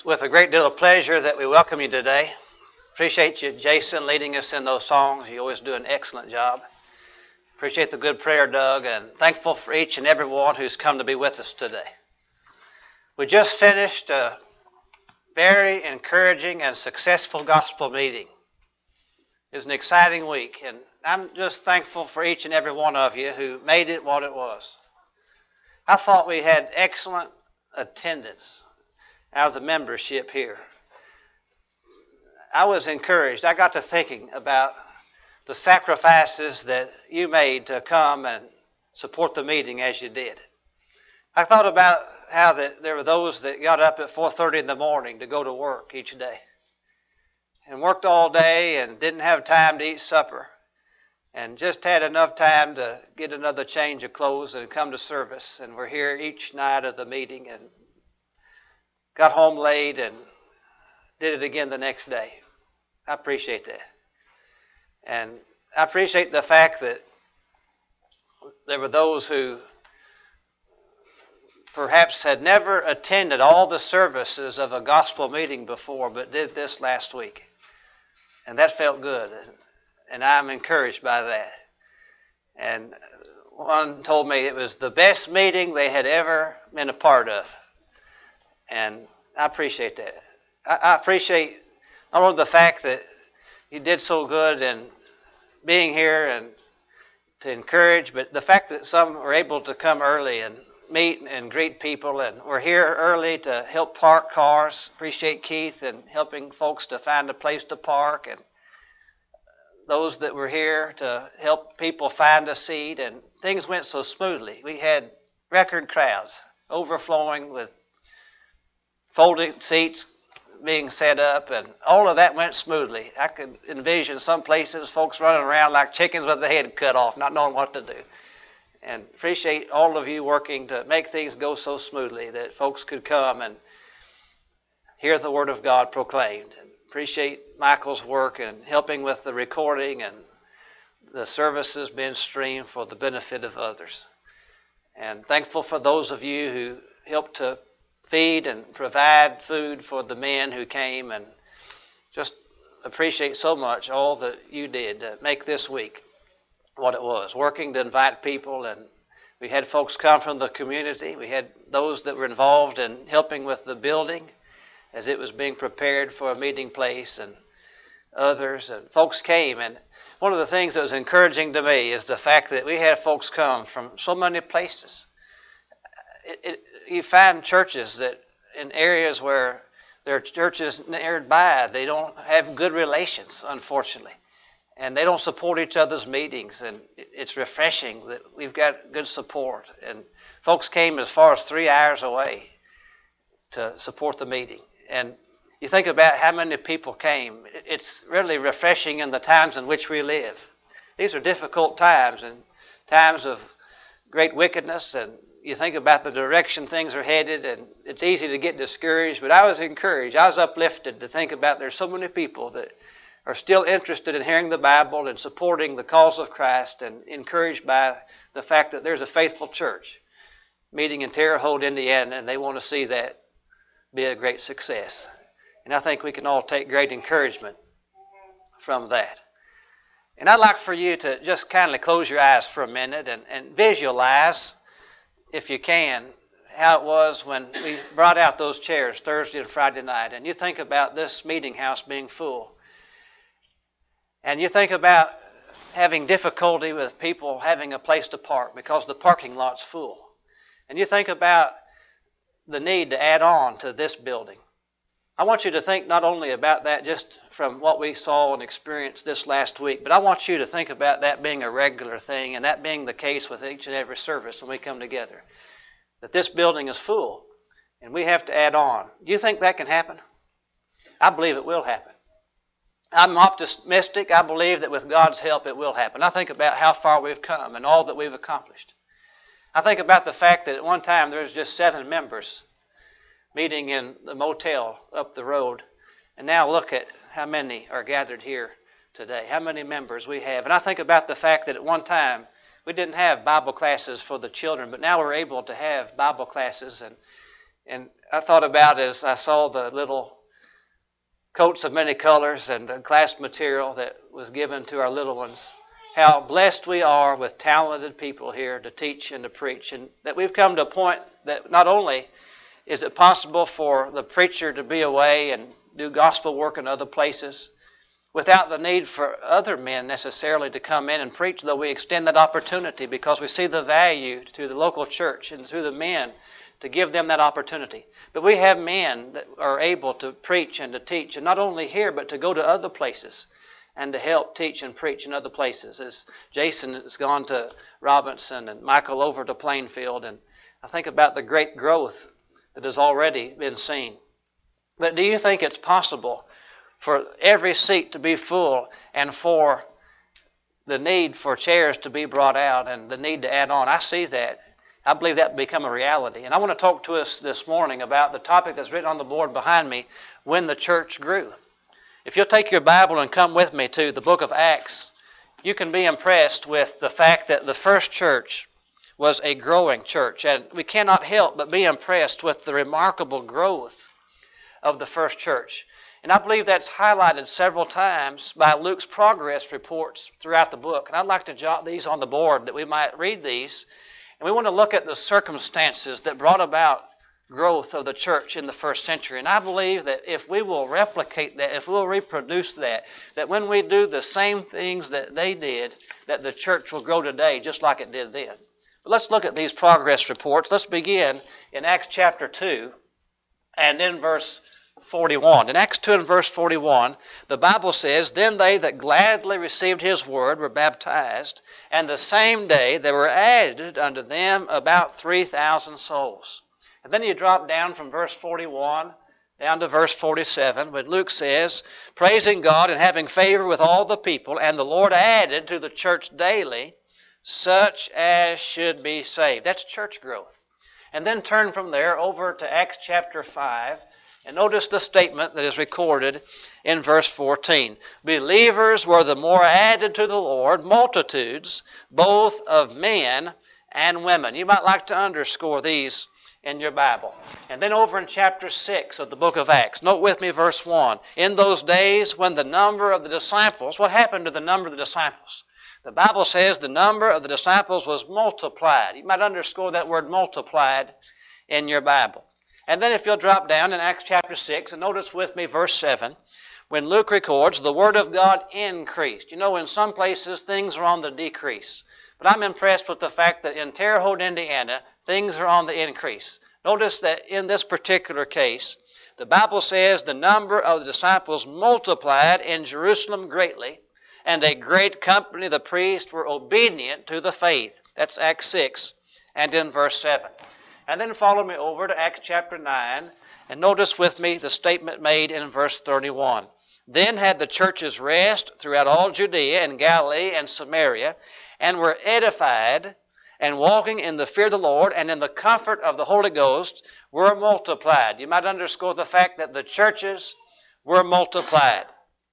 It's with a great deal of pleasure that we welcome you today. Appreciate you, Jason, leading us in those songs. You always do an excellent job. Appreciate the good prayer, Doug, and thankful for each and every one who's come to be with us today. We just finished a very encouraging and successful gospel meeting. It was an exciting week, and I'm just thankful for each and every one of you who made it what it was. I thought we had excellent attendance out of the membership here. I was encouraged. I got to thinking about the sacrifices that you made to come and support the meeting as you did. I thought about how there were those that got up at 4:30 in the morning to go to work each day and worked all day and didn't have time to eat supper and just had enough time to get another change of clothes and come to service. And we're here each night of the meeting and got home late and did it again the next day. I appreciate that. And I appreciate the fact that there were those who perhaps had never attended all the services of a gospel meeting before, but did this last week. And that felt good. And I'm encouraged by that. And one told me it was the best meeting they had ever been a part of. And I appreciate that. I appreciate not only the fact that you did so good in being here and to encourage, but the fact that some were able to come early and meet and greet people. And we're here early to help park cars. Appreciate Keith and helping folks to find a place to park. And those that were here to help people find a seat. And things went so smoothly. We had record crowds overflowing with folded seats being set up, and all of that went smoothly. I could envision some places folks running around like chickens with their head cut off, not knowing what to do. And appreciate all of you working to make things go so smoothly that folks could come and hear the Word of God proclaimed. And appreciate Michael's work and helping with the recording and the services being streamed for the benefit of others. And thankful for those of you who helped to feed and provide food for the men who came, and just appreciate so much all that you did to make this week what it was, working to invite people. And we had folks come from the community. We had those that were involved in helping with the building as it was being prepared for a meeting place, and others. And folks came, and one of the things that was encouraging to me is the fact that we had folks come from so many places. You find churches that in areas where there are churches nearby, they don't have good relations, unfortunately. And they don't support each other's meetings. And it's refreshing that we've got good support. And folks came as far as 3 hours away to support the meeting. And you think about how many people came. It's really refreshing in the times in which we live. These are difficult times, and times of great wickedness, and you think about the direction things are headed, and it's easy to get discouraged, but I was encouraged. I was uplifted to think about there's so many people that are still interested in hearing the Bible and supporting the cause of Christ, and encouraged by the fact that there's a faithful church meeting in Terre Haute, Indiana, and they want to see that be a great success. And I think we can all take great encouragement from that. And I'd like for you to just kindly close your eyes for a minute and visualize, if you can, how it was when we brought out those chairs Thursday and Friday night. And you think about this meeting house being full. And you think about having difficulty with people having a place to park because the parking lot's full. And you think about the need to add on to this building. I want you to think not only about that just from what we saw and experienced this last week, but I want you to think about that being a regular thing, and that being the case with each and every service when we come together. That this building is full, and we have to add on. Do you think that can happen? I believe it will happen. I'm optimistic. I believe that with God's help it will happen. I think about how far we've come and all that we've accomplished. I think about the fact that at one time there was just 7 members meeting in the motel up the road. And now look at how many are gathered here today, how many members we have. And I think about the fact that at one time we didn't have Bible classes for the children, but now we're able to have Bible classes. And And I thought about as I saw the little coats of many colors and the class material that was given to our little ones, how blessed we are with talented people here to teach and to preach, and that we've come to a point that not only is it possible for the preacher to be away and do gospel work in other places without the need for other men necessarily to come in and preach, though we extend that opportunity because we see the value to the local church and to the men to give them that opportunity. But we have men that are able to preach and to teach, and not only here, but to go to other places and to help teach and preach in other places. As Jason has gone to Robinson and Michael over to Plainfield, and I think about the great growth that has already been seen. But do you think it's possible for every seat to be full and for the need for chairs to be brought out and the need to add on? I see that. I believe that will become a reality. And I want to talk to us this morning about the topic that's written on the board behind me, when the church grew. If you'll take your Bible and come with me to the book of Acts, you can be impressed with the fact that the first church was a growing church. And we cannot help but be impressed with the remarkable growth of the first church. And I believe that's highlighted several times by Luke's progress reports throughout the book. And I'd like to jot these on the board that we might read these. And we want to look at the circumstances that brought about growth of the church in the first century. And I believe that if we will replicate that, if we'll reproduce that, that when we do the same things that they did, that the church will grow today just like it did then. But let's look at these progress reports. Let's begin in Acts chapter 2 and in verse 41. In Acts 2 and verse 41, the Bible says, "Then they that gladly received his word were baptized, and the same day there were added unto them about 3,000 souls." And then you drop down from verse 41 down to verse 47, when Luke says, "Praising God and having favor with all the people, and the Lord added to the church daily such as should be saved." That's church growth. And then turn from there over to Acts chapter 5, and notice the statement that is recorded in verse 14. "Believers were the more added to the Lord, multitudes, both of men and women." You might like to underscore these in your Bible. And then over in chapter 6 of the book of Acts, note with me verse 1. "In those days when the number of the disciples," what happened to the number of the disciples? The Bible says the number of the disciples was multiplied. You might underscore that word multiplied in your Bible. And then if you'll drop down in Acts chapter 6 and notice with me verse 7, when Luke records the word of God increased. You know, in some places things are on the decrease. But I'm impressed with the fact that in Terre Haute, Indiana, things are on the increase. Notice that in this particular case, the Bible says the number of the disciples multiplied in Jerusalem greatly, and a great company of the priests were obedient to the faith. That's Acts 6 and in verse 7. And then follow me over to Acts chapter 9, and notice with me the statement made in verse 31. "Then had the churches rest throughout all Judea and Galilee and Samaria, and were edified, and walking in the fear of the Lord and in the comfort of the Holy Ghost were multiplied." You might underscore the fact that the churches were multiplied.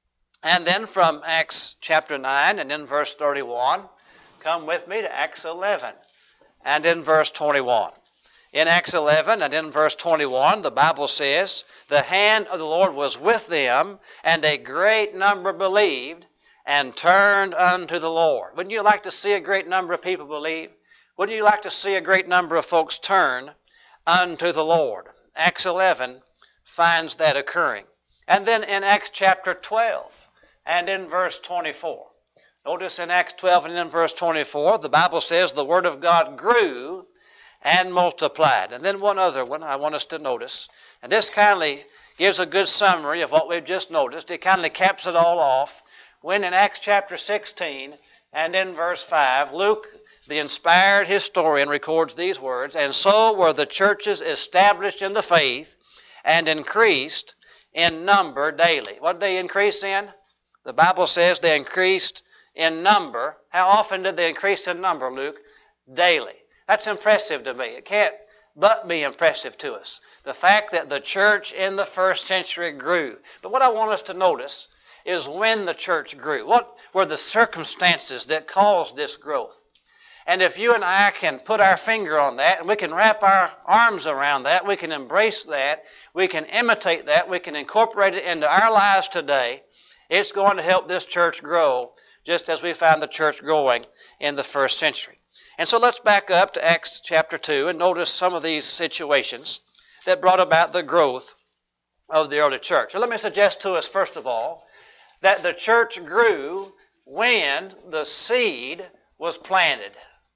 And then from Acts chapter 9 and in verse 31, come with me to Acts 11 and in verse 21. In Acts 11 and in verse 21, the Bible says, "The hand of the Lord was with them, and a great number believed and turned unto the Lord." Wouldn't you like to see a great number of people believe? Wouldn't you like to see a great number of folks turn unto the Lord? Acts 11 finds that occurring. And then in Acts chapter 12 and in verse 24. Notice in Acts 12 and in verse 24, the Bible says the word of God grew and multiplied. And then one other one I want us to notice. And this kindly gives a good summary of what we've just noticed. It kindly caps it all off when in Acts chapter 16 and in verse 5, Luke, the inspired historian, records these words, "And so were the churches established in the faith and increased in number daily." What did they increase in? The Bible says they increased in number. How often did they increase in number, Luke? Daily. That's impressive to me. It can't but be impressive to us. The fact that the church in the first century grew. But what I want us to notice is when the church grew. What were the circumstances that caused this growth? And if you and I can put our finger on that, and we can wrap our arms around that, we can embrace that, we can imitate that, we can incorporate it into our lives today, it's going to help this church grow just as we found the church growing in the first century. And so let's back up to Acts chapter 2 and notice some of these situations that brought about the growth of the early church. So let me suggest to us, first of all, that the church grew when the seed was planted.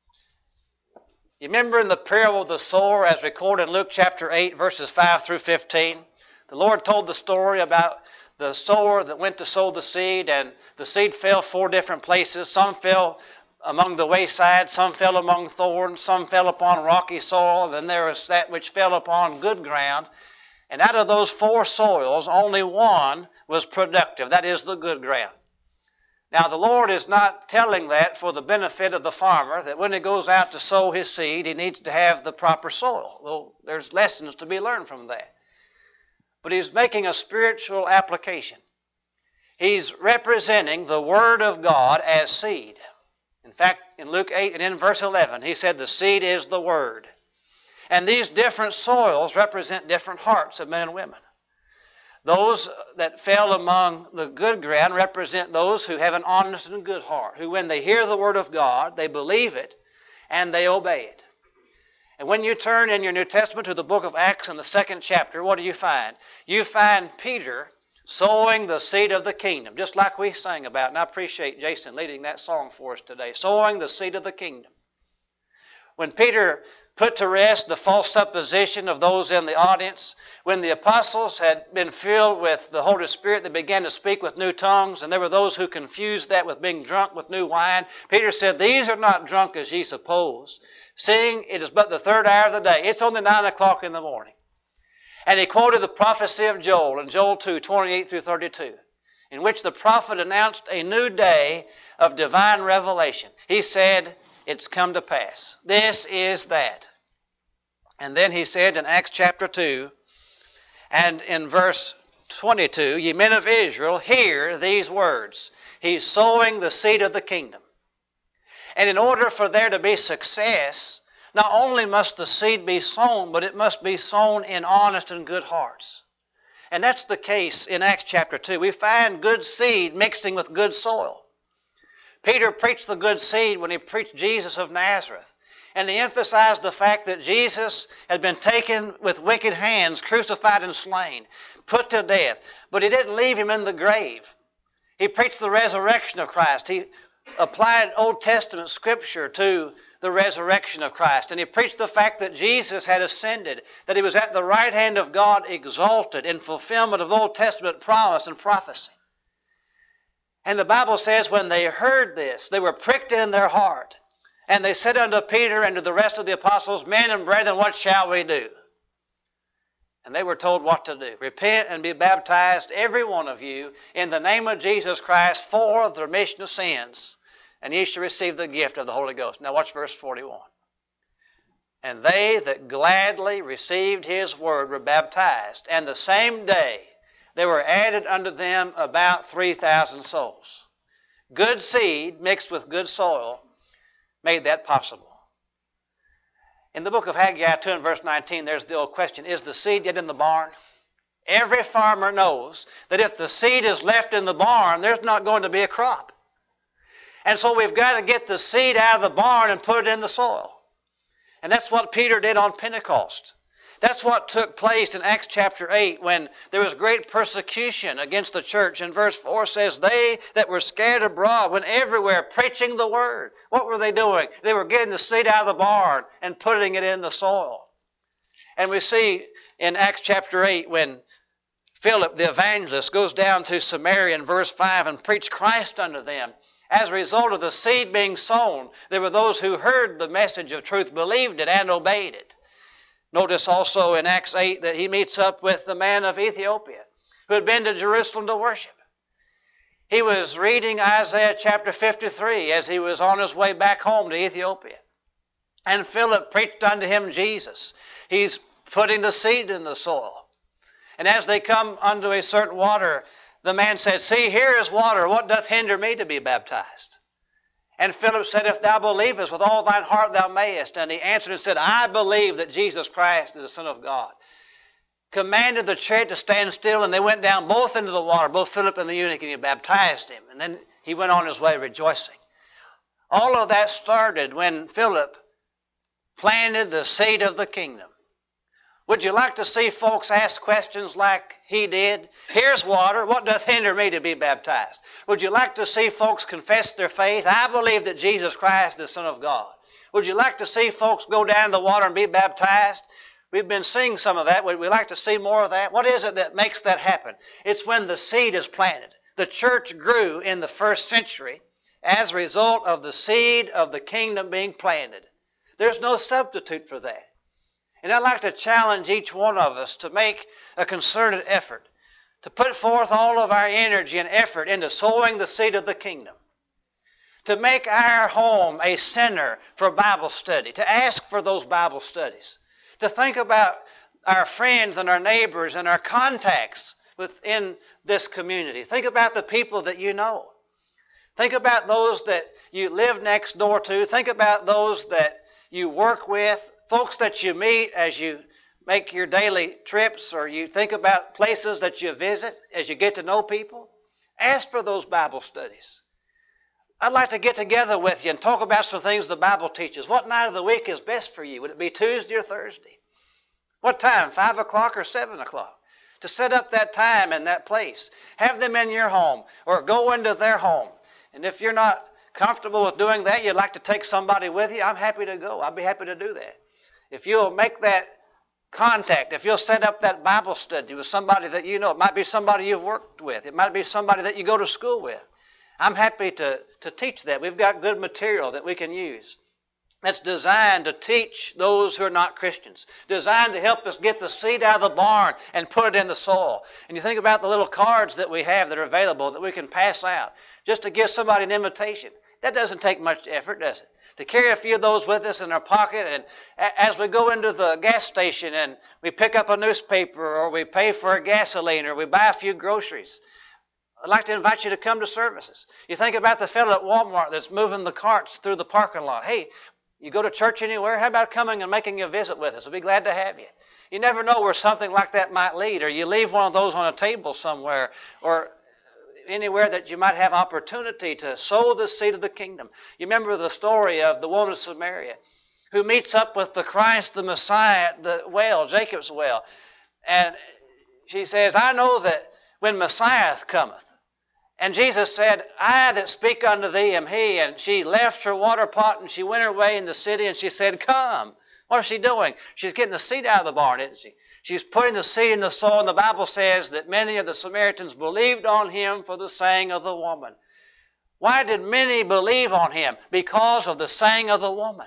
You remember in the parable of the sower as recorded in Luke chapter 8, verses 5 through 15? The Lord told the story about the sower that went to sow the seed, and the seed fell 4 different places. Some fell among the wayside, some fell among thorns, some fell upon rocky soil, and then there was that which fell upon good ground. And out of those 4 soils, only one was productive. That is the good ground. Now, the Lord is not telling that for the benefit of the farmer, that when he goes out to sow his seed, he needs to have the proper soil. Well, there's lessons to be learned from that. But he's making a spiritual application. He's representing the Word of God as seed. In fact, in Luke 8 and in verse 11, he said the seed is the Word. And these different soils represent different hearts of men and women. Those that fell among the good ground represent those who have an honest and good heart, who when they hear the Word of God, they believe it and they obey it. And when you turn in your New Testament to the book of Acts in the 2nd chapter, what do you find? You find Peter sowing the seed of the kingdom, just like we sang about. And I appreciate Jason leading that song for us today, sowing the seed of the kingdom. When Peter put to rest the false supposition of those in the audience, when the apostles had been filled with the Holy Spirit, they began to speak with new tongues, and there were those who confused that with being drunk with new wine. Peter said, "These are not drunk as ye suppose, seeing it is but the 3rd hour of the day." It's only 9 o'clock in the morning. And he quoted the prophecy of Joel in Joel 2, 28 through 32, in which the prophet announced a new day of divine revelation. He said, it's come to pass. This is that. And then he said in Acts chapter 2, and in verse 22, "Ye men of Israel, hear these words." He's sowing the seed of the kingdom. And in order for there to be success, not only must the seed be sown, but it must be sown in honest and good hearts. And that's the case in Acts chapter 2. We find good seed mixing with good soil. Peter preached the good seed when he preached Jesus of Nazareth. And he emphasized the fact that Jesus had been taken with wicked hands, crucified and slain, put to death. But he didn't leave him in the grave. He preached the resurrection of Christ. He applied Old Testament scripture to the resurrection of Christ. And he preached the fact that Jesus had ascended, that he was at the right hand of God exalted in fulfillment of Old Testament promise and prophecy. And the Bible says when they heard this, they were pricked in their heart. And they said unto Peter and to the rest of the apostles, "Men and brethren, what shall we do?" And they were told what to do. "Repent and be baptized, every one of you, in the name of Jesus Christ for the remission of sins, and ye shall receive the gift of the Holy Ghost." Now watch verse 41. "And they that gladly received his word were baptized, and the same day there were added unto them about 3,000 souls." Good seed mixed with good soil made that possible. In the book of Haggai 2 and verse 19, there's the old question, is the seed yet in the barn? Every farmer knows that if the seed is left in the barn, there's not going to be a crop. And so we've got to get the seed out of the barn and put it in the soil. And that's what Peter did on Pentecost. That's what took place in Acts chapter 8 when there was great persecution against the church. And verse 4 says, "They that were scattered abroad went everywhere preaching the word." What were they doing? They were getting the seed out of the barn and putting it in the soil. And we see in Acts chapter 8 when Philip the evangelist goes down to Samaria in verse 5 and preached Christ unto them. As a result of the seed being sown, there were those who heard the message of truth, believed it, and obeyed it. Notice also in Acts 8 that he meets up with the man of Ethiopia who had been to Jerusalem to worship. He was reading Isaiah chapter 53 as he was on his way back home to Ethiopia. And Philip preached unto him Jesus. He's putting the seed in the soil. And as they come unto a certain water, the man said, "See, here is water. What doth hinder me to be baptized?" And Philip said, If thou believest with all thine heart, thou mayest. And he answered and said, I believe that Jesus Christ is the Son of God. Commanded the chariot to stand still, and they went down both into the water, both Philip and the eunuch, and he baptized him. And then he went on his way rejoicing. All of that started when Philip planted the seed of the kingdom. Would you like to see folks ask questions like he did? Here's water. What doth hinder me to be baptized? Would you like to see folks confess their faith? I believe that Jesus Christ is the Son of God. Would you like to see folks go down in the water and be baptized? We've been seeing some of that. Would we like to see more of that? What is it that makes that happen? It's when the seed is planted. The church grew in the first century as a result of the seed of the kingdom being planted. There's no substitute for that. And I'd like to challenge each one of us to make a concerted effort, to put forth all of our energy and effort into sowing the seed of the kingdom, to make our home a center for Bible study, to ask for those Bible studies, to think about our friends and our neighbors and our contacts within this community. Think about the people that you know. Think about those that you live next door to. Think about those that you work with, folks that you meet as you make your daily trips, or you think about places that you visit as you get to know people. Ask for those Bible studies. I'd like to get together with you and talk about some things the Bible teaches. What night of the week is best for you? Would it be Tuesday or Thursday? What time, 5 o'clock or 7 o'clock? To set up that time and that place. Have them in your home or go into their home. And if you're not comfortable with doing that, you'd like to take somebody with you, I'm happy to go. I'll be happy to do that. If you'll make that contact, if you'll set up that Bible study with somebody that you know, it might be somebody you've worked with, it might be somebody that you go to school with, I'm happy to teach that. We've got good material that we can use that's designed to teach those who are not Christians, designed to help us get the seed out of the barn and put it in the soil. And you think about the little cards that we have that are available that we can pass out just to give somebody an invitation. That doesn't take much effort, does it? To carry a few of those with us in our pocket, and as we go into the gas station and we pick up a newspaper or we pay for a gasoline or we buy a few groceries, I'd like to invite you to come to services. You think about the fellow at Walmart that's moving the carts through the parking lot. Hey, you go to church anywhere? How about coming and making a visit with us? We'll be glad to have you. You never know where something like that might lead, or you leave one of those on a table somewhere, or anywhere that you might have opportunity to sow the seed of the kingdom. You remember the story of the woman of Samaria who meets up with the Christ, the Messiah, at the well, Jacob's well. And she says, I know that when Messiah cometh. And Jesus said, I that speak unto thee am he. And she left her water pot and she went her way in the city and she said, come. What is she doing? She's getting the seed out of the barn, isn't she? She's putting the seed in the soil, and the Bible says that many of the Samaritans believed on him for the saying of the woman. Why did many believe on him? Because of the saying of the woman.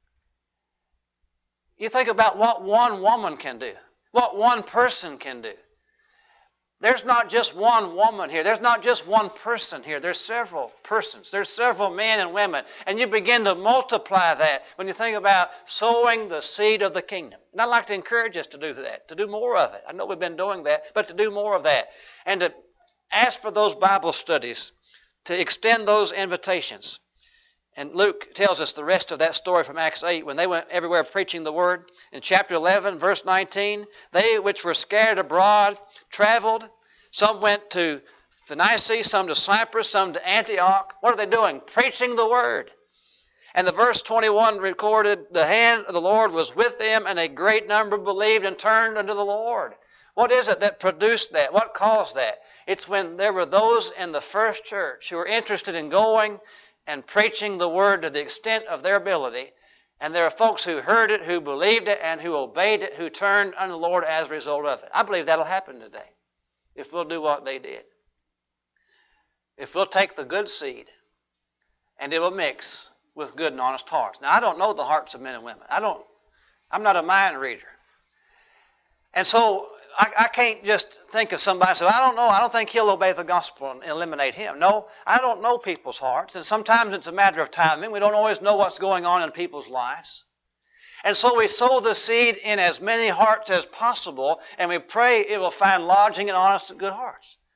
You think about what one woman can do, what one person can do. There's not just one woman here. There's not just one person here. There's several persons. There's several men and women. And you begin to multiply that when you think about sowing the seed of the kingdom. And I'd like to encourage us to do that, to do more of it. I know we've been doing that, but to do more of that. And to ask for those Bible studies, to extend those invitations. And Luke tells us the rest of that story from Acts 8 when they went everywhere preaching the word. In chapter 11, verse 19, they which were scattered abroad traveled. Some went to Phoenicia, some to Cyprus, some to Antioch. What are they doing? Preaching the word. And the verse 21 recorded, the hand of the Lord was with them, and a great number believed and turned unto the Lord. What is it that produced that? What caused that? It's when there were those in the first church who were interested in going and preaching the word to the extent of their ability. And there are folks who heard it, who believed it, and who obeyed it, who turned unto the Lord as a result of it. I believe that'll happen today if we'll do what they did. If we'll take the good seed and it will mix with good and honest hearts. Now, I don't know the hearts of men and women. I'm not a mind reader. And so I can't just think of somebody and say, I don't know, I don't think he'll obey the gospel and eliminate him. No, I don't know people's hearts. And sometimes it's a matter of timing. We don't always know what's going on in people's lives. And so we sow the seed in as many hearts as possible, and we pray it will find lodging in honest and good hearts.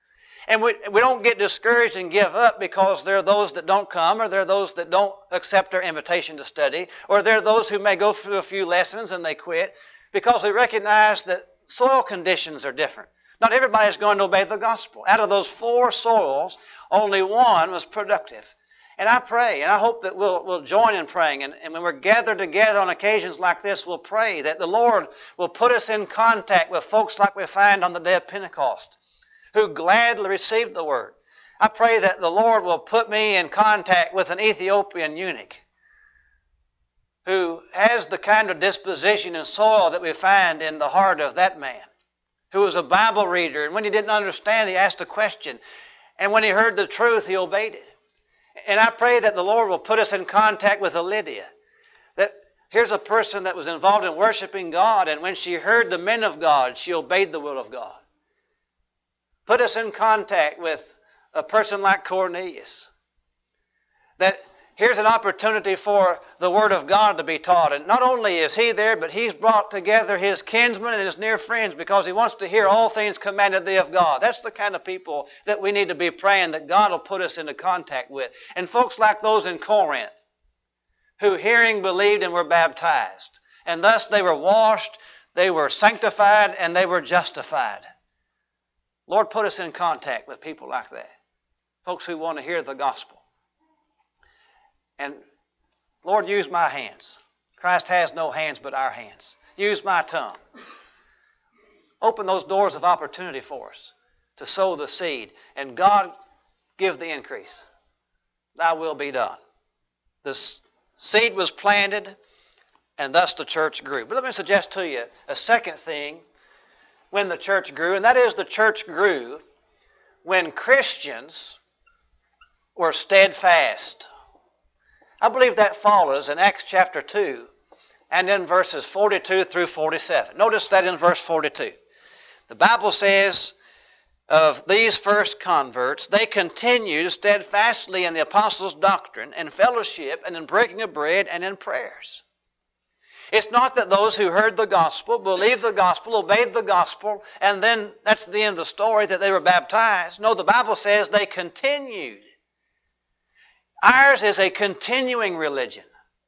And we don't get discouraged and give up because there are those that don't come, or there are those that don't accept our invitation to study, or there are those who may go through a few lessons and they quit, because we recognize that soil conditions are different. Not everybody is going to obey the gospel. Out of those 4 soils, only one was productive. And I pray, and I hope that we'll join in praying. And when we're gathered together on occasions like this, we'll pray that the Lord will put us in contact with folks like we find on the day of Pentecost, who gladly received the word. I pray that the Lord will put me in contact with an Ethiopian eunuch who has the kind of disposition and soil that we find in the heart of that man, who was a Bible reader, and when he didn't understand, he asked a question. And when he heard the truth, he obeyed it. And I pray that the Lord will put us in contact with a Lydia. That here's a person that was involved in worshiping God, and when she heard the men of God, she obeyed the will of God. Put us in contact with a person like Cornelius. That here's an opportunity for the Word of God to be taught. And not only is he there, but he's brought together his kinsmen and his near friends because he wants to hear all things commanded thee of God. That's the kind of people that we need to be praying that God will put us into contact with. And folks like those in Corinth, who hearing believed and were baptized. And thus they were washed, they were sanctified, and they were justified. Lord, put us in contact with people like that. Folks who want to hear the gospel. And Lord, use my hands. Christ has no hands but our hands. Use my tongue. Open those doors of opportunity for us to sow the seed. And God, give the increase. Thy will be done. The seed was planted, and thus the church grew. But let me suggest to you a second thing when the church grew, and that is the church grew when Christians were steadfast. I believe that follows in Acts chapter 2 and in verses 42 through 47. Notice that in verse 42. The Bible says of these first converts, they continued steadfastly in the apostles' doctrine and fellowship and in breaking of bread and in prayers. It's not that those who heard the gospel, believed the gospel, obeyed the gospel, and then that's the end of the story, that they were baptized. No, the Bible says they continued. Ours is a continuing religion.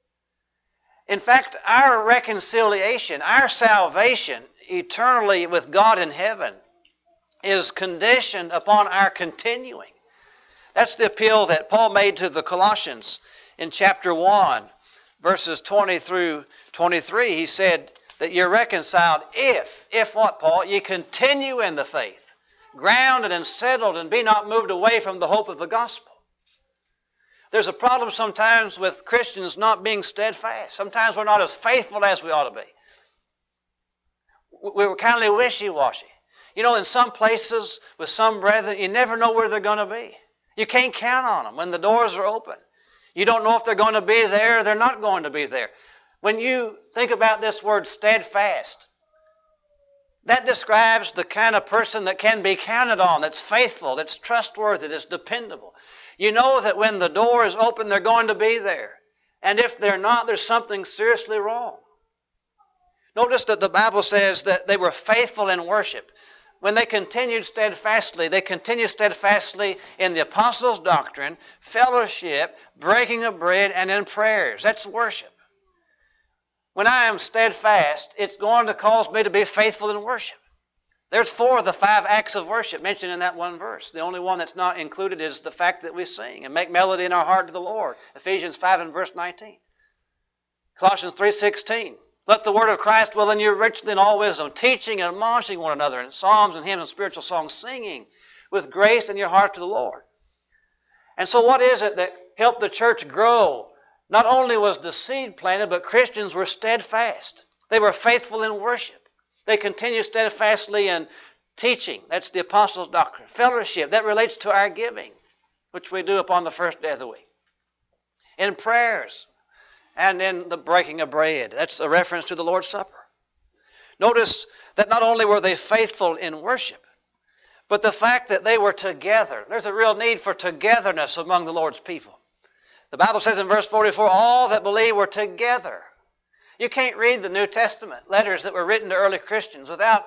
In fact, our reconciliation, our salvation eternally with God in heaven is conditioned upon our continuing. That's the appeal that Paul made to the Colossians in chapter 1, verses 20 through 23. He said that you're reconciled if what, Paul? You continue in the faith, grounded and settled, and be not moved away from the hope of the gospel. There's a problem sometimes with Christians not being steadfast. Sometimes we're not as faithful as we ought to be. We're kind of wishy-washy. You know, in some places with some brethren, you never know where they're going to be. You can't count on them when the doors are open. You don't know if they're going to be there or they're not going to be there. When you think about this word steadfast, that describes the kind of person that can be counted on, that's faithful, that's trustworthy, that's dependable. You know that when the door is open, they're going to be there. And if they're not, there's something seriously wrong. Notice that the Bible says that they were faithful in worship. When they continued steadfastly in the apostles' doctrine, fellowship, breaking of bread, and in prayers. That's worship. When I am steadfast, it's going to cause me to be faithful in worship. There's 4 of the 5 acts of worship mentioned in that one verse. The only one that's not included is the fact that we sing and make melody in our heart to the Lord. Ephesians 5 and verse 19. Colossians 3:16. Let the word of Christ dwell in you richly in all wisdom, teaching and admonishing one another in psalms and hymns and spiritual songs, singing with grace in your heart to the Lord. And so what is it that helped the church grow? Not only was the seed planted, but Christians were steadfast. They were faithful in worship. They continued steadfastly in teaching. That's the apostles' doctrine. Fellowship, that relates to our giving, which we do upon the first day of the week. In prayers and in the breaking of bread. That's a reference to the Lord's Supper. Notice that not only were they faithful in worship, but the fact that they were together. There's a real need for togetherness among the Lord's people. The Bible says in verse 44, all that believe were together. You can't read the New Testament letters that were written to early Christians without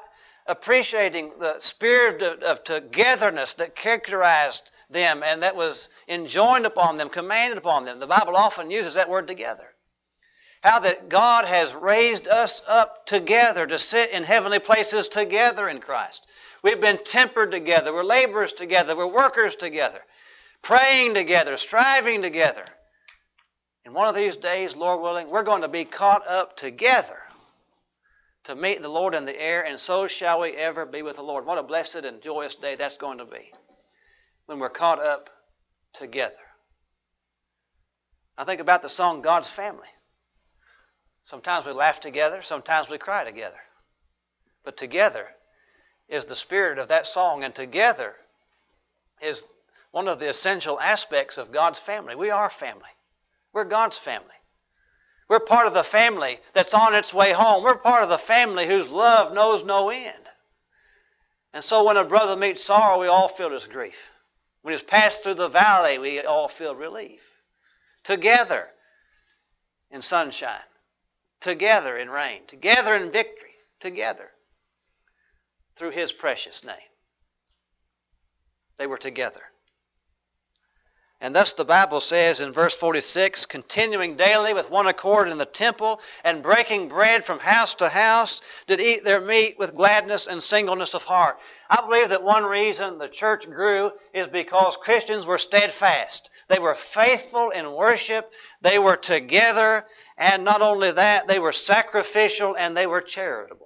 appreciating the spirit of togetherness that characterized them and that was enjoined upon them, commanded upon them. The Bible often uses that word together. How that God has raised us up together to sit in heavenly places together in Christ. We've been tempered together. We're laborers together. We're workers together. Praying together. Striving together. And one of these days, Lord willing, we're going to be caught up together to meet the Lord in the air, and so shall we ever be with the Lord. What a blessed and joyous day that's going to be when we're caught up together. I think about the song, God's Family. Sometimes we laugh together, sometimes we cry together. But together is the spirit of that song, and together is one of the essential aspects of God's family. We are family. We're God's family. We're part of the family that's on its way home. We're part of the family whose love knows no end. And so when a brother meets sorrow, we all feel his grief. When he's passed through the valley, we all feel relief. Together in sunshine. Together in rain. Together in victory. Together through His precious name. They were together. And thus the Bible says in verse 46, continuing daily with one accord in the temple and breaking bread from house to house, did eat their meat with gladness and singleness of heart. I believe that one reason the church grew is because Christians were steadfast. They were faithful in worship. They were together. And not only that, they were sacrificial and they were charitable.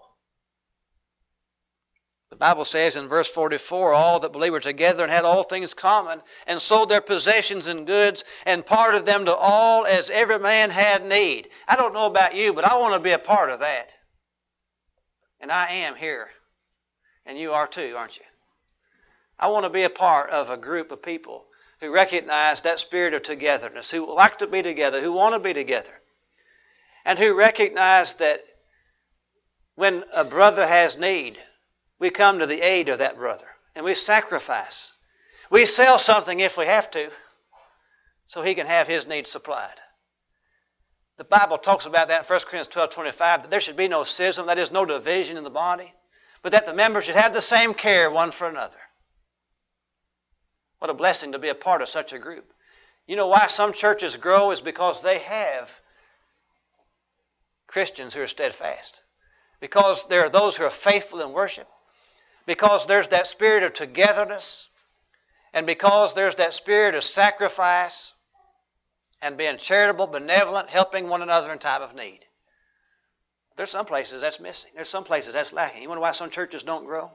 The Bible says in verse 44, all that believed were together and had all things common, and sold their possessions and goods, and parted them to all as every man had need. I don't know about you, but I want to be a part of that. And I am here. And you are too, aren't you? I want to be a part of a group of people who recognize that spirit of togetherness, who like to be together, who want to be together, and who recognize that when a brother has need, we come to the aid of that brother, and we sacrifice. We sell something if we have to, so he can have his needs supplied. The Bible talks about that in 1 Corinthians 12:25, that there should be no schism, that is, no division in the body, but that the members should have the same care one for another. What a blessing to be a part of such a group. You know why some churches grow is because they have Christians who are steadfast. Because there are those who are faithful in worship. Because there's that spirit of togetherness, and because there's that spirit of sacrifice and being charitable, benevolent, helping one another in time of need. There's some places that's missing. There's some places that's lacking. You wonder why some churches don't grow?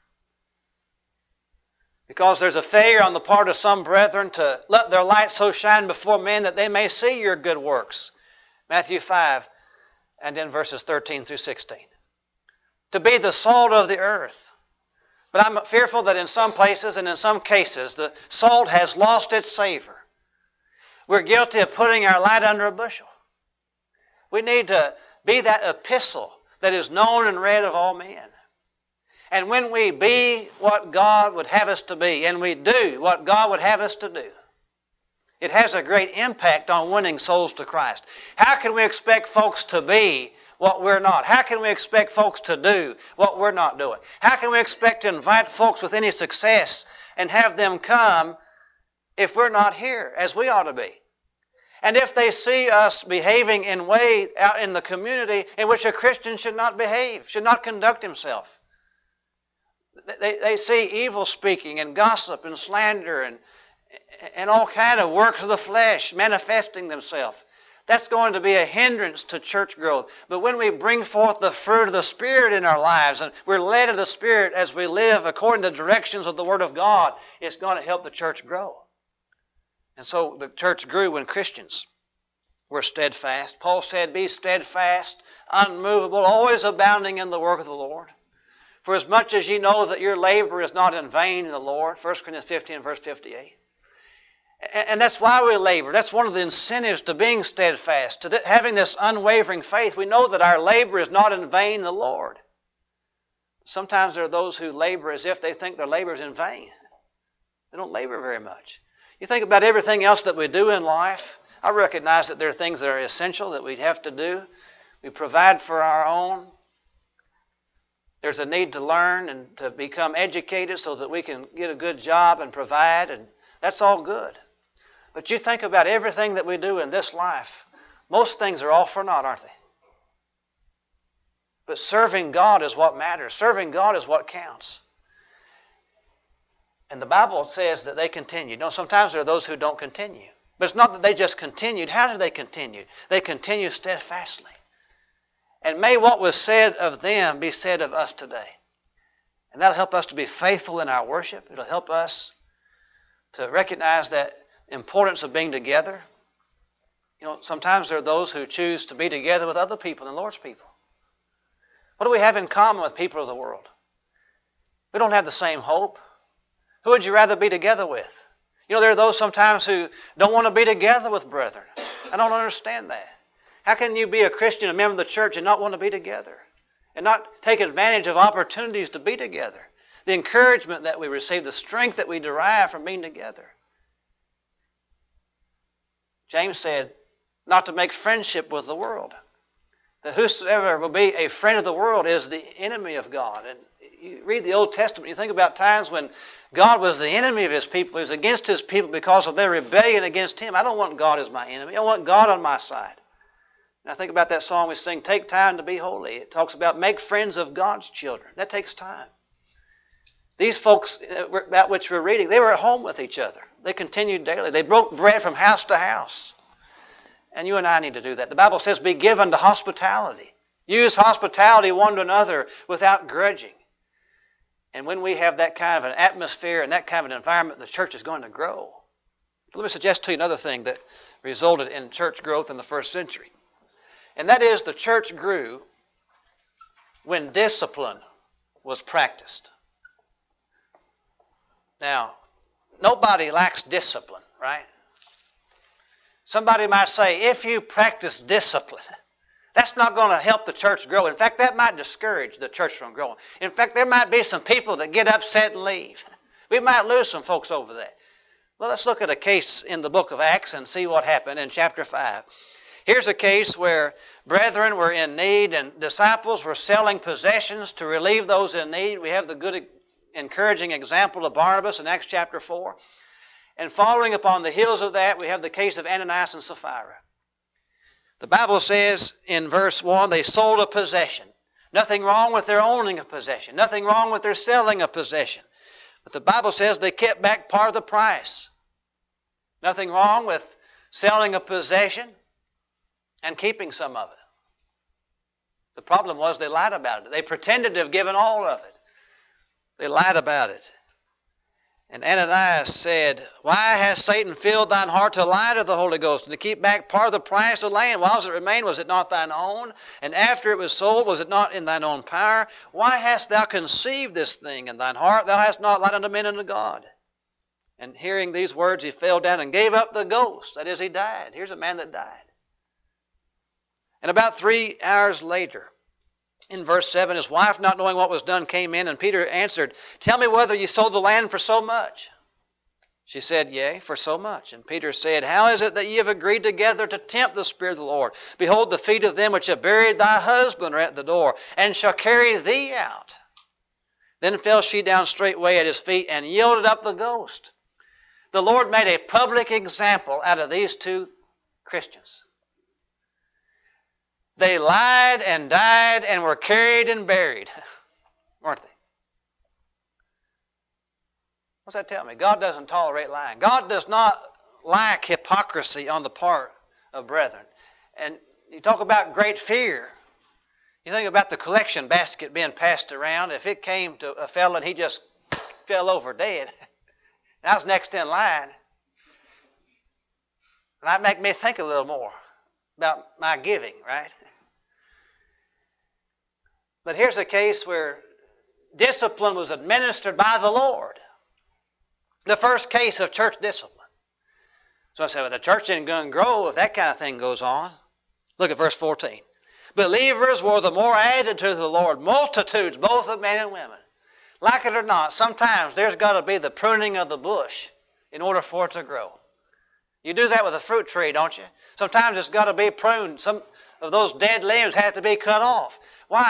Because there's a failure on the part of some brethren to let their light so shine before men that they may see your good works. Matthew 5, and then verses 13 through 16. To be the salt of the earth. But I'm fearful that in some places and in some cases, the salt has lost its savor. We're guilty of putting our light under a bushel. We need to be that epistle that is known and read of all men. And when we be what God would have us to be, and we do what God would have us to do, it has a great impact on winning souls to Christ. How can we expect folks to be what we're not? How can we expect folks to do what we're not doing? How can we expect to invite folks with any success and have them come if we're not here as we ought to be? And if they see us behaving in way out in the community in which a Christian should not behave, should not conduct himself. They see evil speaking and gossip and slander and all kind of works of the flesh manifesting themselves. That's going to be a hindrance to church growth. But when we bring forth the fruit of the Spirit in our lives, and we're led of the Spirit as we live according to the directions of the Word of God, it's going to help the church grow. And so the church grew when Christians were steadfast. Paul said, be steadfast, unmovable, always abounding in the work of the Lord. For as much as ye know that your labor is not in vain in the Lord. 1 Corinthians 15, verse 58. And that's why we labor. That's one of the incentives to being steadfast, to having this unwavering faith. We know that our labor is not in vain in the Lord. Sometimes there are those who labor as if they think their labor is in vain. They don't labor very much. You think about everything else that we do in life. I recognize that there are things that are essential that we have to do. We provide for our own. There's a need to learn and to become educated so that we can get a good job and provide, and that's all good. But you think about everything that we do in this life, most things are all for naught, aren't they? But serving God is what matters. Serving God is what counts. And the Bible says that they continued. No, sometimes there are those who don't continue. But it's not that they just continued. How did they continue? They continue steadfastly. And may what was said of them be said of us today. And that'll help us to be faithful in our worship. It'll help us to recognize that importance of being together. You know, sometimes there are those who choose to be together with other people than the Lord's people. What do we have in common with people of the world? We don't have the same hope. Who would you rather be together with? You know, there are those sometimes who don't want to be together with brethren. I don't understand that. How can you be a Christian, a member of the church, and not want to be together? And not take advantage of opportunities to be together? The encouragement that we receive, the strength that we derive from being together. James said, not to make friendship with the world. That whosoever will be a friend of the world is the enemy of God. And you read the Old Testament, you think about times when God was the enemy of His people. He was against His people because of their rebellion against Him. I don't want God as my enemy. I want God on my side. And I think about that song we sing, Take Time to Be Holy. It talks about make friends of God's children. That takes time. These folks about which we're reading, they were at home with each other. They continued daily. They broke bread from house to house. And you and I need to do that. The Bible says be given to hospitality. Use hospitality one to another without grudging. And when we have that kind of an atmosphere and that kind of an environment, the church is going to grow. Let me suggest to you another thing that resulted in church growth in the first century. And that is the church grew when discipline was practiced. Now, nobody lacks discipline, right? Somebody might say, if you practice discipline, that's not going to help the church grow. In fact, that might discourage the church from growing. In fact, there might be some people that get upset and leave. We might lose some folks over that. Well, let's look at a case in the book of Acts and see what happened in chapter 5. Here's a case where brethren were in need and disciples were selling possessions to relieve those in need. We have the good, encouraging example of Barnabas in Acts chapter 4. And following upon the heels of that, we have the case of Ananias and Sapphira. The Bible says in verse 1, they sold a possession. Nothing wrong with their owning a possession. Nothing wrong with their selling a possession. But the Bible says they kept back part of the price. Nothing wrong with selling a possession and keeping some of it. The problem was they lied about it. They pretended to have given all of it. They lied about it. And Ananias said, why has Satan filled thine heart to lie to the Holy Ghost and to keep back part of the price of land? Whilst it remained, was it not thine own? And after it was sold, was it not in thine own power? Why hast thou conceived this thing in thine heart? Thou hast not lied unto men and to God. And hearing these words, he fell down and gave up the ghost. That is, he died. Here's a man that died. And about 3 hours later, in verse 7, his wife, not knowing what was done, came in, and Peter answered, tell me whether ye sold the land for so much. She said, yea, for so much. And Peter said, how is it that ye have agreed together to tempt the Spirit of the Lord? Behold, the feet of them which have buried thy husband are at the door, and shall carry thee out. Then fell she down straightway at his feet, and yielded up the ghost. The Lord made a public example out of these two Christians. They lied and died and were carried and buried, weren't they? What's that tell me? God doesn't tolerate lying. God does not like hypocrisy on the part of brethren. And you talk about great fear. You think about the collection basket being passed around. If it came to a fellow and he just fell over dead, and I was next in line, that make me think a little more about my giving, right? But here's a case where discipline was administered by the Lord. The first case of church discipline. So I said, well, the church isn't going to grow if that kind of thing goes on. Look at verse 14. Believers were the more added to the Lord, multitudes, both of men and women. Like it or not, sometimes there's got to be the pruning of the bush in order for it to grow. You do that with a fruit tree, don't you? Sometimes it's got to be pruned. Some of those dead limbs have to be cut off. Why?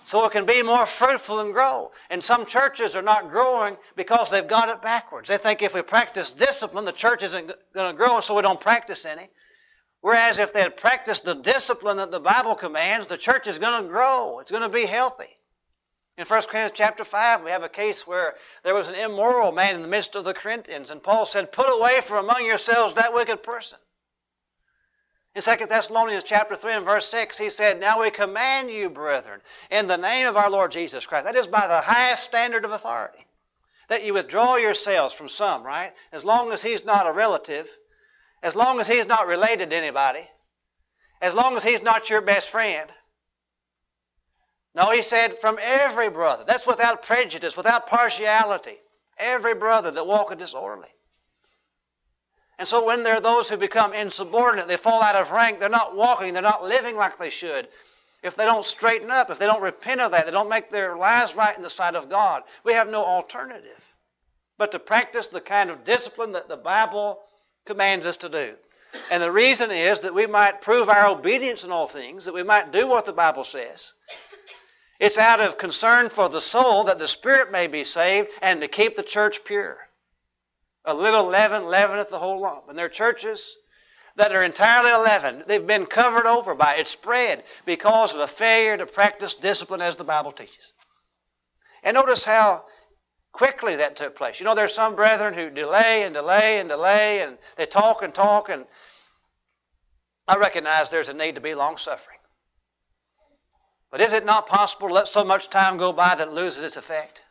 so it can be more fruitful and grow. And some churches are not growing because they've got it backwards. They think if we practice discipline, the church isn't going to grow, and so we don't practice any. Whereas if they had practiced the discipline that the Bible commands, the church is going to grow. It's going to be healthy. In 1 Corinthians chapter 5, we have a case where there was an immoral man in the midst of the Corinthians, and Paul said, "Put away from among yourselves that wicked person." In 2 Thessalonians chapter 3 and verse 6, he said, "Now we command you, brethren, in the name of our Lord Jesus Christ." That is by the highest standard of authority. That you withdraw yourselves from some, right? As long as he's not a relative, as long as he's not related to anybody, as long as he's not your best friend. No, he said, from every brother. That's without prejudice, without partiality. Every brother that walketh disorderly. And so when there are those who become insubordinate, they fall out of rank, they're not walking, they're not living like they should. If they don't straighten up, if they don't repent of that, they don't make their lives right in the sight of God, we have no alternative but to practice the kind of discipline that the Bible commands us to do. And the reason is that we might prove our obedience in all things, that we might do what the Bible says. It's out of concern for the soul, that the spirit may be saved, and to keep the church pure. A little leaven leaveneth the whole lump. And there are churches that are entirely leavened. They've been covered over by it. It's spread because of a failure to practice discipline as the Bible teaches. And notice how quickly that took place. You know, there's some brethren who delay and delay and delay, and they talk and talk, and I recognize there's a need to be long-suffering. But is it not possible to let so much time go by that it loses its effect?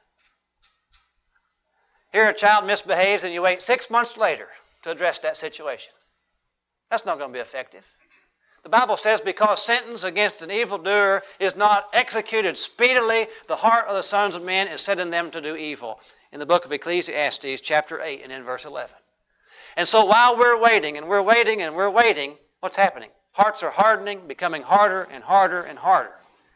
Here a child misbehaves and you wait 6 months later to address that situation. That's not going to be effective. The Bible says, because sentence against an evildoer is not executed speedily, the heart of the sons of men is set in them to do evil. In the book of Ecclesiastes, chapter 8, and in verse 11. And so while we're waiting, and we're waiting, and we're waiting, what's happening? Hearts are hardening, becoming harder and harder and harder.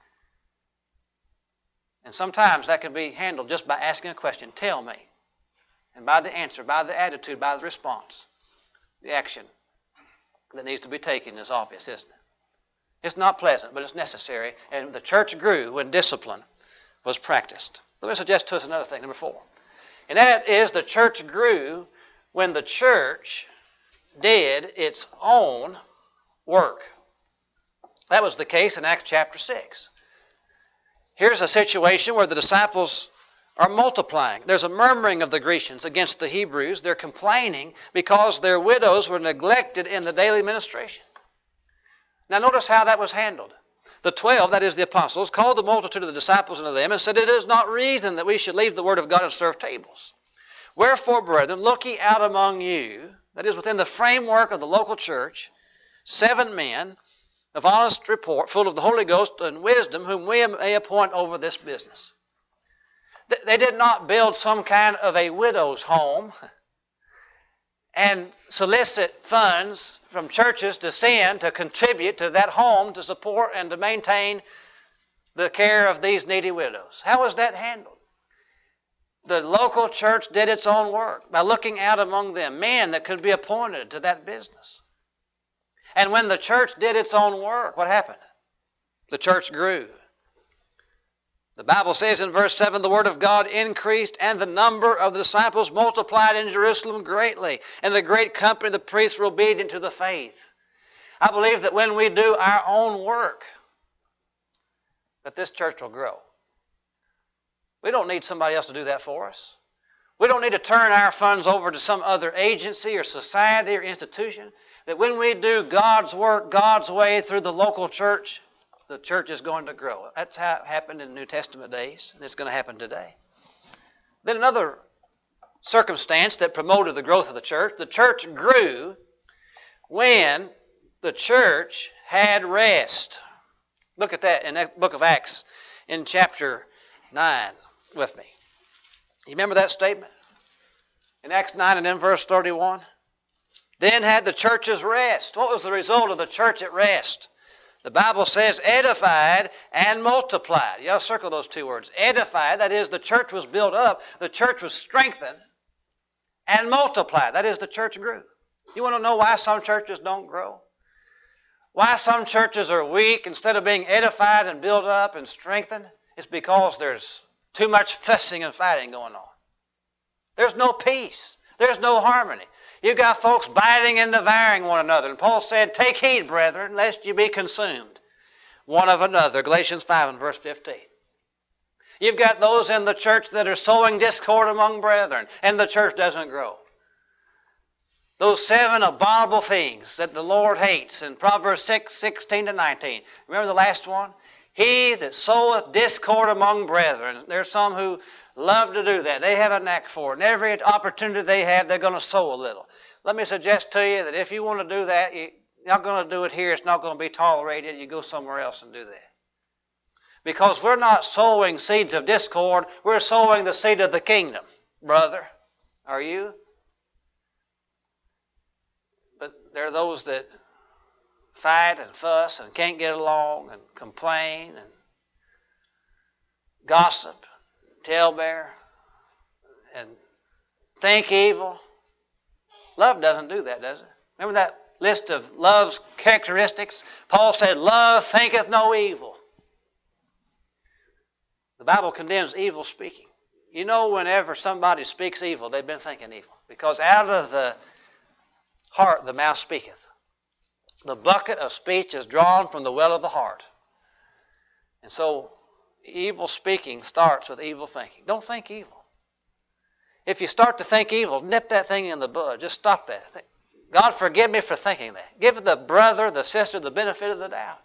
And sometimes that can be handled just by asking a question, "Tell me." And by the answer, by the attitude, by the response, the action that needs to be taken is obvious, isn't it? It's not pleasant, but it's necessary. And the church grew when discipline was practiced. Let me suggest to us another thing, number 4. And that is the church grew when the church did its own work. That was the case in Acts chapter 6. Here's a situation where the disciples are multiplying. There's a murmuring of the Grecians against the Hebrews. They're complaining because their widows were neglected in the daily ministration. Now notice how that was handled. The 12, that is the apostles, called the multitude of the disciples unto them and said, "It is not reason that we should leave the word of God and serve tables. Wherefore, brethren, look ye out among you," that is within the framework of the local church, 7 men of honest report, full of the Holy Ghost and wisdom, whom we may appoint over this business. They did not build some kind of a widow's home and solicit funds from churches to send to contribute to that home to support and to maintain the care of these needy widows. How was that handled? The local church did its own work by looking out among them men that could be appointed to that business. And when the church did its own work, what happened? The church grew. The Bible says in verse 7, "The word of God increased, and the number of the disciples multiplied in Jerusalem greatly, and the great company of the priests were obedient to the faith." I believe that when we do our own work, that this church will grow. We don't need somebody else to do that for us. We don't need to turn our funds over to some other agency or society or institution. That when we do God's work, God's way through the local church, the church is going to grow. That's how it happened in the New Testament days, and it's going to happen today. Then another circumstance that promoted the growth of the church grew when the church had rest. Look at that in the book of Acts in chapter 9 with me. You remember that statement? In Acts 9 and in verse 31. "Then had the churches rest." What was the result of the church at rest? The Bible says edified and multiplied. You ought to circle those 2 words. Edified, that is, the church was built up, the church was strengthened, and multiplied, that is, the church grew. You want to know why some churches don't grow? Why some churches are weak instead of being edified and built up and strengthened? It's because there's too much fussing and fighting going on. There's no peace. There's no harmony. You've got folks biting and devouring one another. And Paul said, take heed, brethren, lest you be consumed one of another. Galatians 5 and verse 15. You've got those in the church that are sowing discord among brethren, and the church doesn't grow. Those 7 abominable things that the Lord hates in Proverbs 6, 16 to 19. Remember the last one? He that soweth discord among brethren. There's some who love to do that. They have a knack for it. And every opportunity they have, they're going to sow a little. Let me suggest to you that if you want to do that, you're not going to do it here. It's not going to be tolerated. You go somewhere else and do that. Because we're not sowing seeds of discord. We're sowing the seed of the kingdom, brother. Are you? But there are those that fight and fuss and can't get along and complain and gossip, talebear, and think evil. Love doesn't do that, does it? Remember that list of love's characteristics? Paul said, love thinketh no evil. The Bible condemns evil speaking. You know, whenever somebody speaks evil, they've been thinking evil. Because out of the heart the mouth speaketh. The bucket of speech is drawn from the well of the heart. And so, evil speaking starts with evil thinking. Don't think evil. If you start to think evil, nip that thing in the bud. Just stop that. God forgive me for thinking that. Give the brother, the sister, the benefit of the doubt.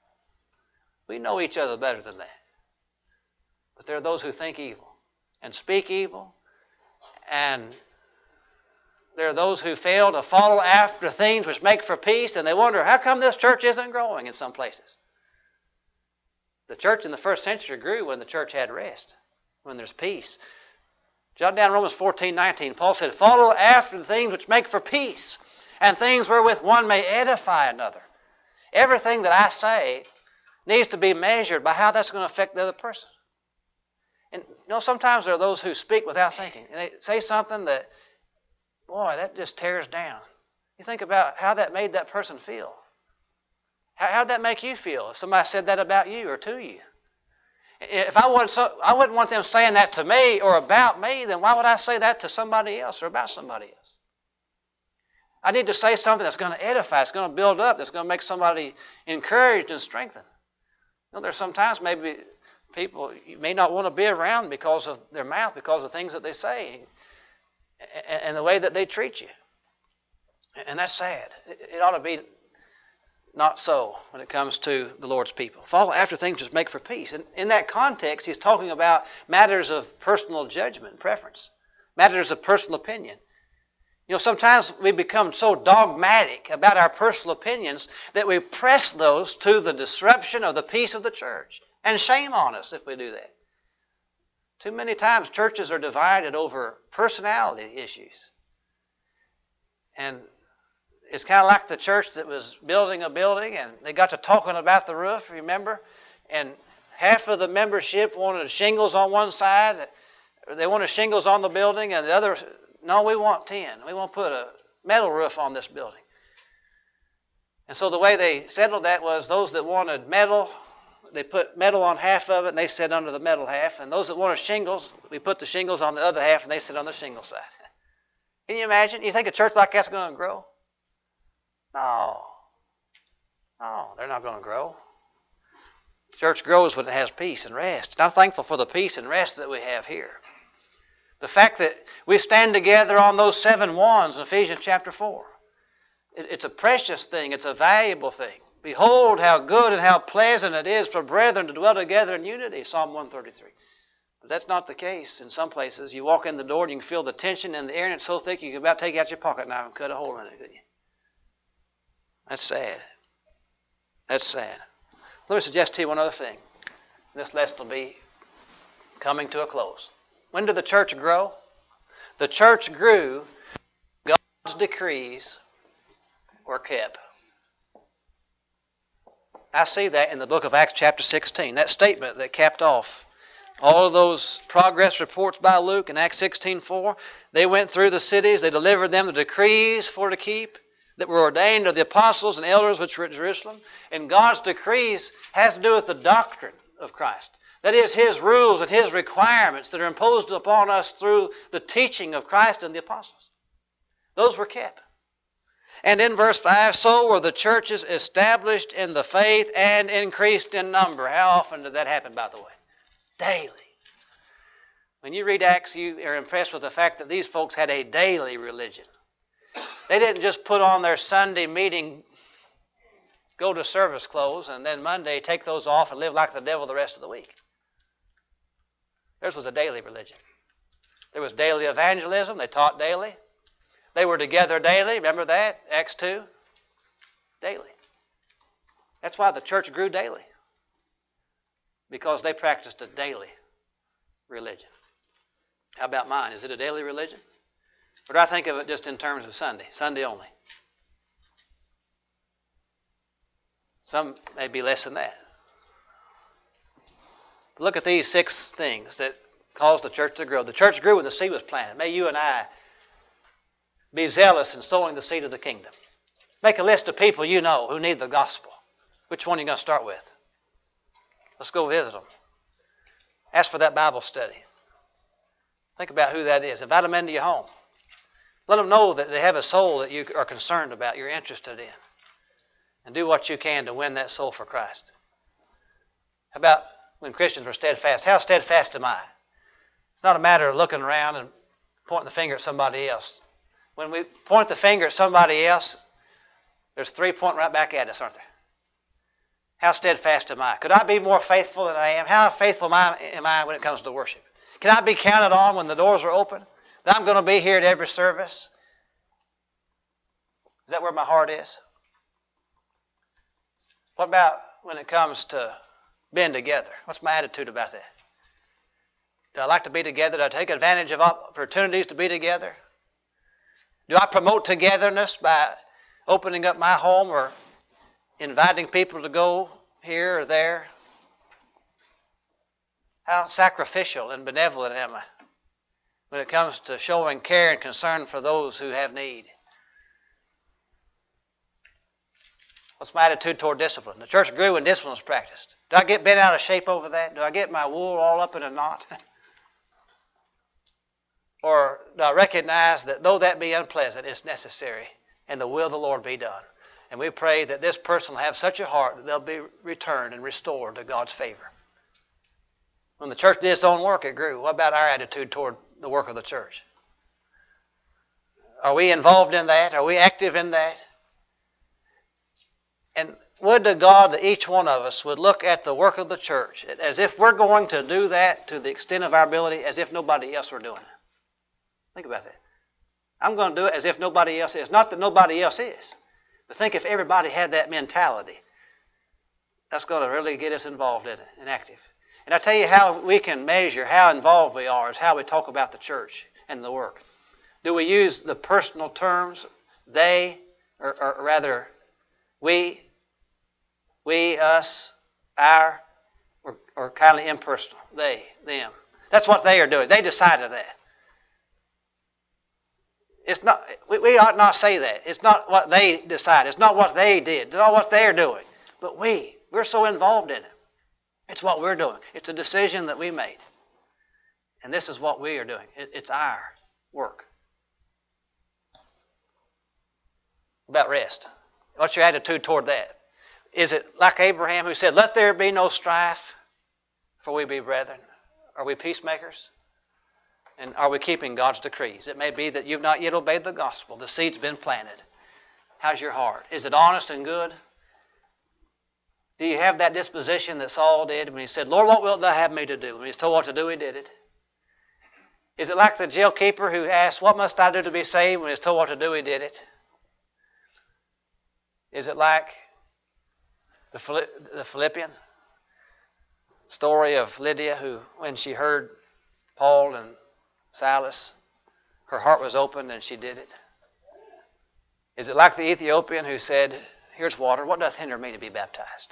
We know each other better than that. But there are those who think evil and speak evil, and there are those who fail to follow after things which make for peace, and they wonder, how come this church isn't growing in some places? The church in the first century grew when the church had rest, when there's peace. Jot down Romans 14:19. Paul said, follow after the things which make for peace, and things wherewith one may edify another. Everything that I say needs to be measured by how that's going to affect the other person. And you know, sometimes there are those who speak without thinking. And they say something that, boy, that just tears down. You think about how that made that person feel. How'd that make you feel if somebody said that about you or to you? If I wouldn't want them saying that to me or about me, then why would I say that to somebody else or about somebody else? I need to say something that's going to edify, it's going to build up, that's going to make somebody encouraged and strengthened. You know, there's sometimes maybe people you may not want to be around because of their mouth, because of things that they say and the way that they treat you. And that's sad. It ought to be not so when it comes to the Lord's people. Follow after things which make for peace. And in that context, he's talking about matters of personal judgment and preference, matters of personal opinion. You know, sometimes we become so dogmatic about our personal opinions that we press those to the disruption of the peace of the church. And shame on us if we do that. Too many times churches are divided over personality issues. And it's kind of like the church that was building a building and they got to talking about the roof, remember? And half of the membership wanted shingles on one side. They wanted shingles on the building, and the other, no, we want tin. We want to put a metal roof on this building. And so the way they settled that was those that wanted metal, they put metal on half of it, and they sit under the metal half. And those that wanted shingles, we put the shingles on the other half, and they sit on the shingle side. Can you imagine? You think a church like that's going to grow? No, they're not going to grow. The church grows when it has peace and rest. And I'm thankful for the peace and rest that we have here. The fact that we stand together on those 7 wands in Ephesians chapter 4. It's a precious thing. It's a valuable thing. Behold how good and how pleasant it is for brethren to dwell together in unity, Psalm 133. But that's not the case in some places. You walk in the door and you can feel the tension in the air, and it's so thick you can about take out your pocket knife and cut a hole in it, couldn't you? That's sad. That's sad. Let me suggest to you one other thing. This lesson will be coming to a close. When did the church grow? The church grew. God's decrees were kept. I see that in the book of Acts chapter 16. That statement that capped off all of those progress reports by Luke in Acts 16:4. They went through the cities. They delivered them the decrees for to keep that were ordained of the apostles and elders which were at Jerusalem. And God's decrees has to do with the doctrine of Christ. That is His rules and His requirements that are imposed upon us through the teaching of Christ and the apostles. Those were kept. And in verse 5, so were the churches established in the faith and increased in number. How often did that happen, by the way? Daily. When you read Acts, you are impressed with the fact that these folks had a daily religion. They didn't just put on their Sunday meeting, go to service clothes, and then Monday take those off and live like the devil the rest of the week. Theirs was a daily religion. There was daily evangelism. They taught daily. They were together daily. Remember that? Acts 2. Daily. That's why the church grew daily. Because they practiced a daily religion. How about mine? Is it a daily religion? Or do I think of it just in terms of Sunday? Sunday only. Some may be less than that. Look at these 6 things that caused the church to grow. The church grew when the seed was planted. May you and I be zealous in sowing the seed of the kingdom. Make a list of people you know who need the gospel. Which one are you going to start with? Let's go visit them. Ask for that Bible study. Think about who that is. Invite them into your home. Let them know that they have a soul that you are concerned about, you're interested in. And do what you can to win that soul for Christ. How about when Christians were steadfast? How steadfast am I? It's not a matter of looking around and pointing the finger at somebody else. When we point the finger at somebody else, there's 3 pointing right back at us, aren't there? How steadfast am I? Could I be more faithful than I am? How faithful am I when it comes to worship? Can I be counted on when the doors are open? That I'm going to be here at every service? Is that where my heart is? What about when it comes to being together? What's my attitude about that? Do I like to be together? Do I take advantage of opportunities to be together? Do I promote togetherness by opening up my home or inviting people to go here or there? How sacrificial and benevolent am I when it comes to showing care and concern for those who have need? What's my attitude toward discipline? The church grew when discipline was practiced. Do I get bent out of shape over that? Do I get my wool all up in a knot? Or do I recognize that though that be unpleasant, it's necessary and the will of the Lord be done? And we pray that this person will have such a heart that they'll be returned and restored to God's favor. When the church did its own work, it grew. What about our attitude toward the work of the church? Are we involved in that? Are we active in that? And would to God that each one of us would look at the work of the church as if we're going to do that to the extent of our ability, as if nobody else were doing it. Think about that. I'm going to do it as if nobody else is. Not that nobody else is. But think if everybody had that mentality. That's going to really get us involved in it and active. And I tell you how we can measure how involved we are is how we talk about the church and the work. Do we use the personal terms, they, or rather we, us, our, or kind of impersonal, they, them? That's what they are doing. They decided that. It's not. We ought not say that. It's not what they decided. It's not what they did. It's not what they're doing. But we're so involved in it. It's what we're doing. It's a decision that we made. And this is what we are doing. It's our work. About rest. What's your attitude toward that? Is it like Abraham who said, let there be no strife, for we be brethren? Are we peacemakers? And are we keeping God's decrees? It may be that you've not yet obeyed the gospel. The seed's been planted. How's your heart? Is it honest and good? Do you have that disposition that Saul did when he said, Lord, what wilt thou have me to do? When he was told what to do, he did it. Is it like the jailkeeper who asked, what must I do to be saved? When he was told what to do, he did it. Is it like the Philippian story of Lydia who, when she heard Paul and Silas, her heart was opened and she did it? Is it like the Ethiopian who said, here's water, what doth hinder me to be baptized?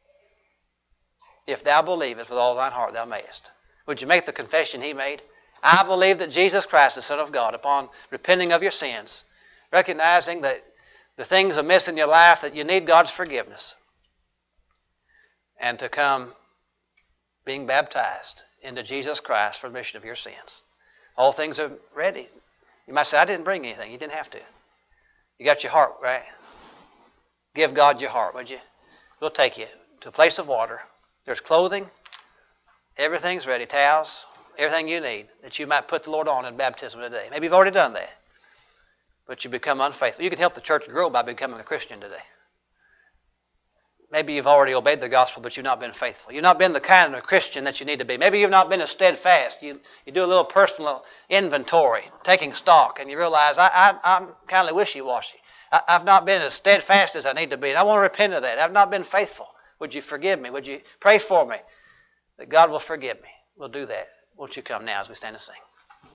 If thou believest with all thine heart, thou mayest. Would you make the confession he made? I believe that Jesus Christ, the Son of God, upon repenting of your sins, recognizing that the things amiss in your life, that you need God's forgiveness, and to come being baptized into Jesus Christ for the remission of your sins. All things are ready. You might say, I didn't bring anything. You didn't have to. You got your heart, right? Give God your heart, would you? We'll take you to a place of water. There's clothing. Everything's ready. Towels. Everything you need that you might put the Lord on in baptism today. Maybe you've already done that. But you become unfaithful. You can help the church grow by becoming a Christian today. Maybe you've already obeyed the gospel, but you've not been faithful. You've not been the kind of Christian that you need to be. Maybe you've not been as steadfast. You do a little personal inventory, taking stock, and you realize, I'm kind of wishy-washy. I've not been as steadfast as I need to be, and I want to repent of that. I've not been faithful. Would you forgive me? Would you pray for me that God will forgive me? We'll do that. Won't you come now as we stand and sing?